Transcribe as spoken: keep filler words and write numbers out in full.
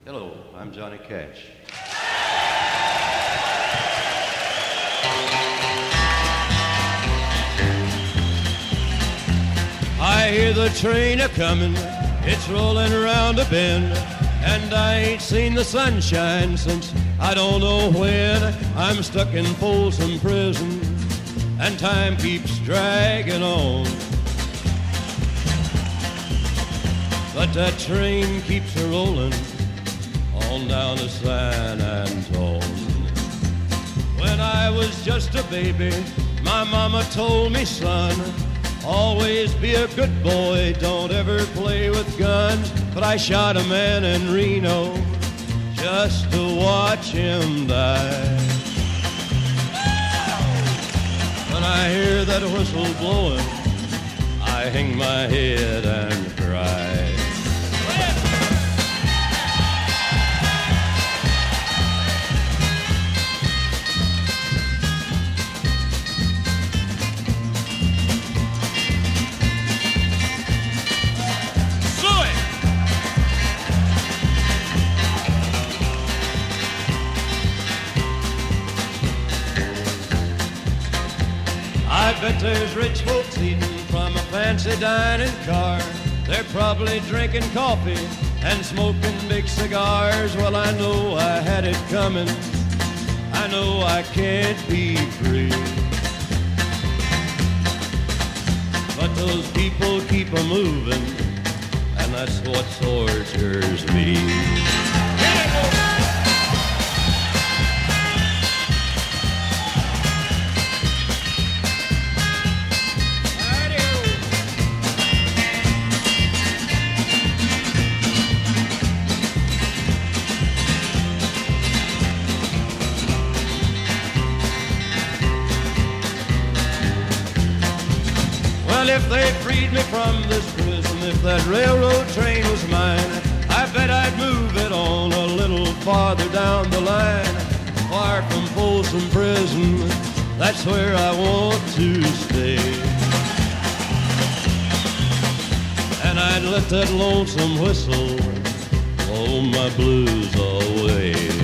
Hello, I'm Johnny Cash. I hear the train a-comin', it's rollin' around a bend, and I ain't seen the sunshine since I don't know when. I'm stuck in Folsom Prison, and time keeps dragging on. But that train keeps a-rollin' on down to San Antone. When I was just a baby, my mama told me, son, always be a good boy, don't ever play with guns. But I shot a man in Reno just to watch him die. When I hear that whistle blowing, I hang my head and cry. I bet there's rich folks eating from a fancy dining car. They're probably drinking coffee and smoking big cigars. Well, I know I had it coming. I know I can't be free. But those people keep a-moving, and that's what tortures me. Well, if they freed me from this prison, if that railroad train was mine, I bet I'd move it on a little farther down the line. Far from Folsom Prison, that's where I want to stay. And I'd let that lonesome whistle blow my blues away.